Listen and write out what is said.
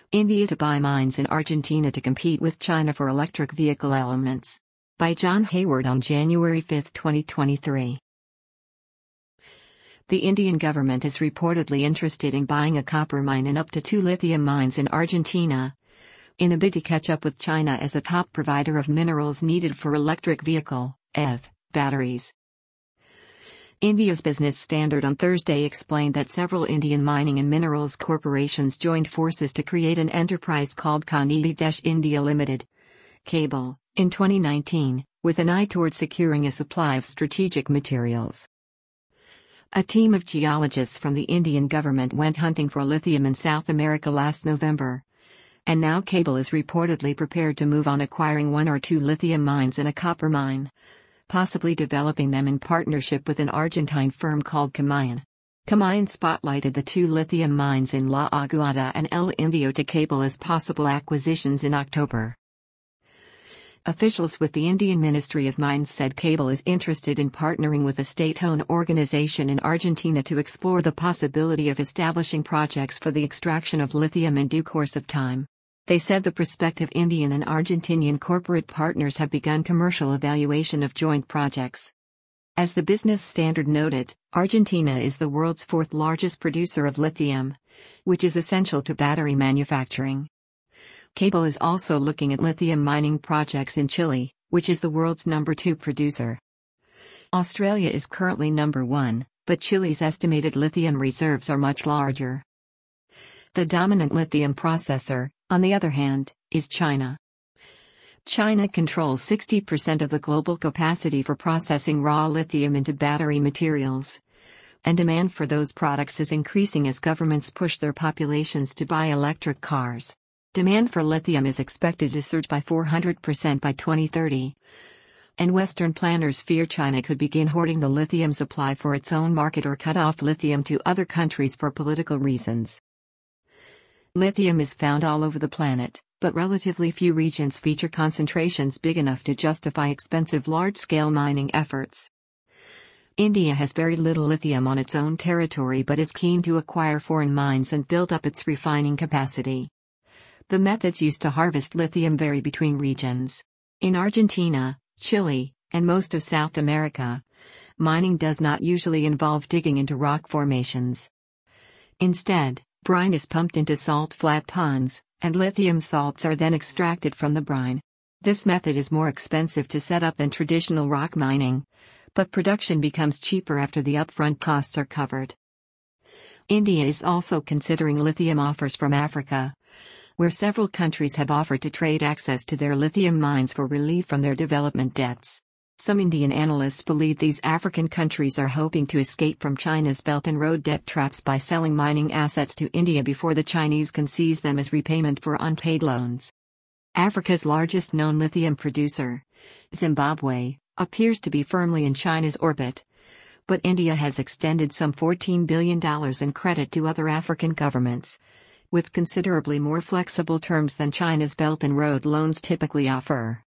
India to buy mines in Argentina to compete with China for electric vehicle elements. By John Hayward on January 5, 2023. The Indian government is reportedly interested in buying a copper mine and up to 2 lithium mines in Argentina, in a bid to catch up with China as a top provider of minerals needed for electric vehicle (EV) batteries. India's Business Standard on Thursday explained that several Indian mining and minerals corporations joined forces to create an enterprise called Khaney India Limited, Cable, in 2019, with an eye toward securing a supply of strategic materials. A team of geologists from the Indian government went hunting for lithium in South America last November. And now Cable is reportedly prepared to move on acquiring 1 or 2 lithium mines and a copper mine, possibly developing them in partnership with an Argentine firm called Camayan. Camayan spotlighted the 2 lithium mines in La Aguada and El Indio to Cable as possible acquisitions in October. Officials with the Indian Ministry of Mines said Cable is interested in partnering with a state-owned organization in Argentina to explore the possibility of establishing projects for the extraction of lithium in due course of time. They said the prospective Indian and Argentinian corporate partners have begun commercial evaluation of joint projects. As the Business Standard noted, Argentina is the world's 4th largest producer of lithium, which is essential to battery manufacturing. Cable is also looking at lithium mining projects in Chile, which is the world's number 2 producer. Australia is currently number 1, but Chile's estimated lithium reserves are much larger. The dominant lithium processor, on the other hand, is China. China controls 60% of the global capacity for processing raw lithium into battery materials. And demand for those products is increasing as governments push their populations to buy electric cars. Demand for lithium is expected to surge by 400% by 2030. And Western planners fear China could begin hoarding the lithium supply for its own market or cut off lithium to other countries for political reasons. Lithium is found all over the planet, but relatively few regions feature concentrations big enough to justify expensive large-scale mining efforts. India has very little lithium on its own territory but is keen to acquire foreign mines and build up its refining capacity. The methods used to harvest lithium vary between regions. In Argentina, Chile, and most of South America, mining does not usually involve digging into rock formations. Instead, brine is pumped into salt flat ponds, and lithium salts are then extracted from the brine. This method is more expensive to set up than traditional rock mining, but production becomes cheaper after the upfront costs are covered. India is also considering lithium offers from Africa, where several countries have offered to trade access to their lithium mines for relief from their development debts. Some Indian analysts believe these African countries are hoping to escape from China's Belt and Road debt traps by selling mining assets to India before the Chinese can seize them as repayment for unpaid loans. Africa's largest known lithium producer, Zimbabwe, appears to be firmly in China's orbit, but India has extended some $14 billion in credit to other African governments, with considerably more flexible terms than China's Belt and Road loans typically offer.